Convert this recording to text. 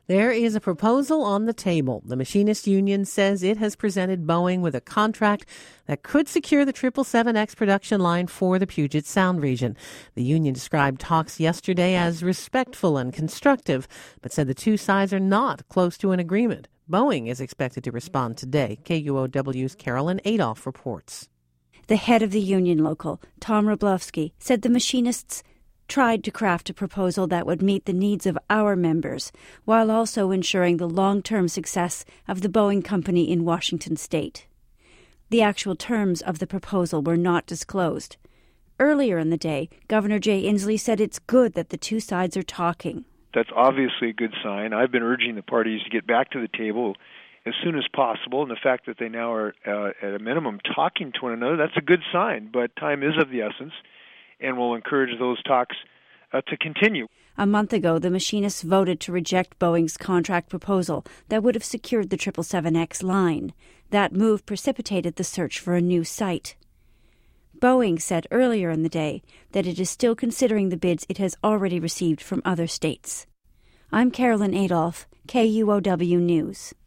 There is a proposal on the table. The Machinists Union says it has presented Boeing with a contract that could secure the 777X production line for the Puget Sound region. The union described talks yesterday as respectful and constructive, but said the two sides are not close to an agreement. Boeing is expected to respond today. KUOW's Carolyn Adolph reports. The head of the union local, Tom Wroblewski, said the machinists tried to craft a proposal that would meet the needs of our members, while also ensuring the long-term success of the Boeing company in Washington state. The actual terms of the proposal were not disclosed. Earlier in the day, Governor Jay Inslee said it's good that the two sides are talking. That's obviously a good sign. I've been urging the parties to get back to the table as soon as possible, and the fact that they now are, at a minimum, talking to one another, that's a good sign. But time is of the essence, and we'll encourage those talks to continue. A month ago, the machinists voted to reject Boeing's contract proposal that would have secured the 777X line. That move precipitated the search for a new site. Boeing said earlier in the day that it is still considering the bids it has already received from other states. I'm Carolyn Adolph, KUOW News.